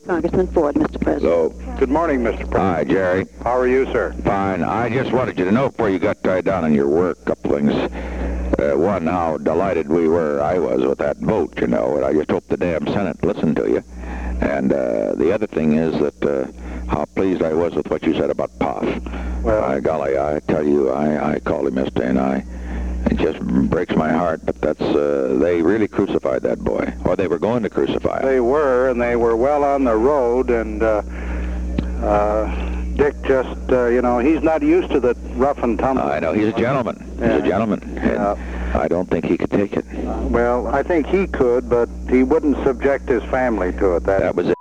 Congressman Ford, Mr. President. Hello. Good morning, Mr. President. Hi, Jerry. How are you, sir? Fine. I just wanted you to know before you got tied down in your work, a couple things. One, how delighted I was with that vote, and I just hope the damn Senate listened to you. And the other thing is that how pleased I was with what you said about Poff. Well, golly, I tell you, I called him yesterday, and it just breaks my heart, but they really crucified that boy. Or they were going to crucify him. they were, and they were well on the road, and Dick just, he's not used to the rough and tumble. I know, he's a gentleman. He's a gentleman. And I don't think he could take it. Well, I think he could, but he wouldn't subject his family to it. That was it.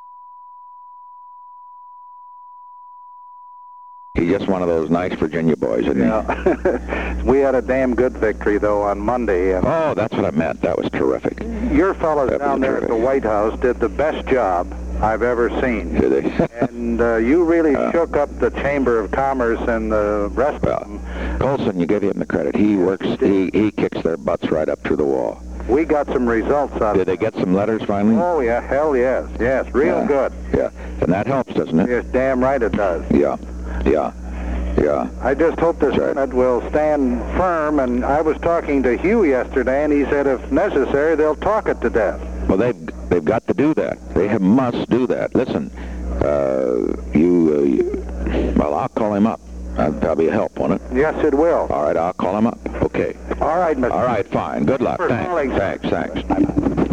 He's just one of those nice Virginia boys, isn't he? We had a damn good victory, though, on Monday. And oh, that's what I meant. That was terrific. Your fellows That down was there at the terrific. White House did the best job I've ever seen. Did they? And you really shook up the Chamber of Commerce and the rest of them. Colson, you give him the credit. He works, he kicks their butts right up to the wall. We got some results out of Did they get some letters finally? Oh, yeah, hell yes. Yes, real good. Yeah, and that helps, doesn't it? Yes, damn right it does. Yeah. I just hope the That's right. Senate will stand firm, and I was talking to Hugh yesterday, and he said if necessary, they'll talk it to death. Well, they've got to do that. They must do that. Listen, well, I'll call him up. That'd probably help, won't it? Yes, it will. All right, I'll call him up. Okay. All right, Mr. All right, fine. Good luck. For calling. Thanks.